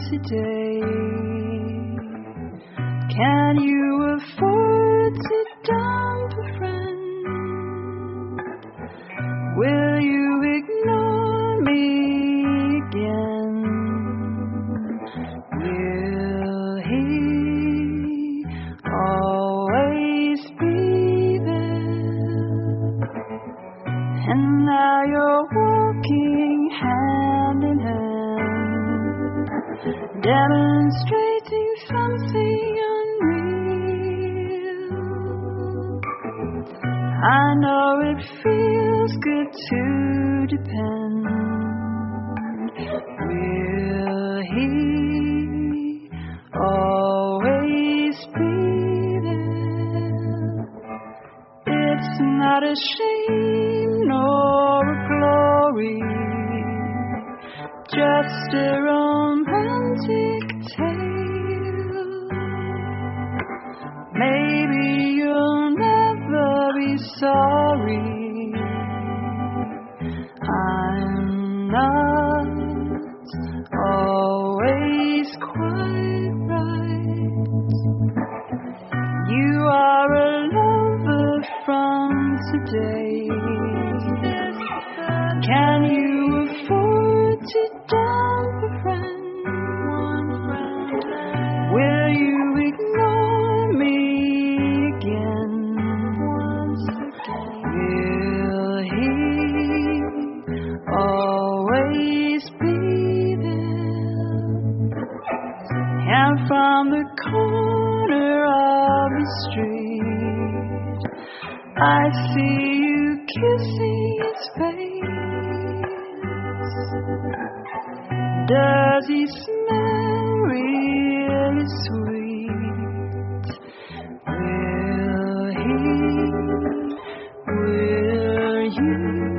today? Can you afford to dump a friend? Will you ignore me again? Will he always be there? And now you're walking hand in hand, demonstrating something unreal. I know it feels good to depend. Will he always be there? It's not a shame nor a glory, just a romantic tale. Maybe you'll never be sorry. I'm not always quite right. You are a lover from today. Can you afford to dump a friend? Will you ignore me again? Will he always be there? And from the corner of the street, I see you kissing his face. Does he smell really sweet? Will he? Will you?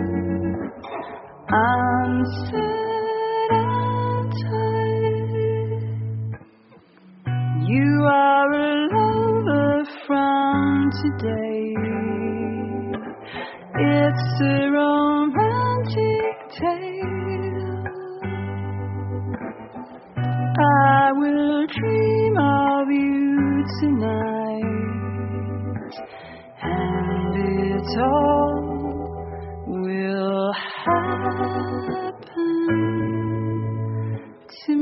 I'm sad and tired. You are a lover from today. It's a romantic tale. I will dream of you tonight, and it all will happen to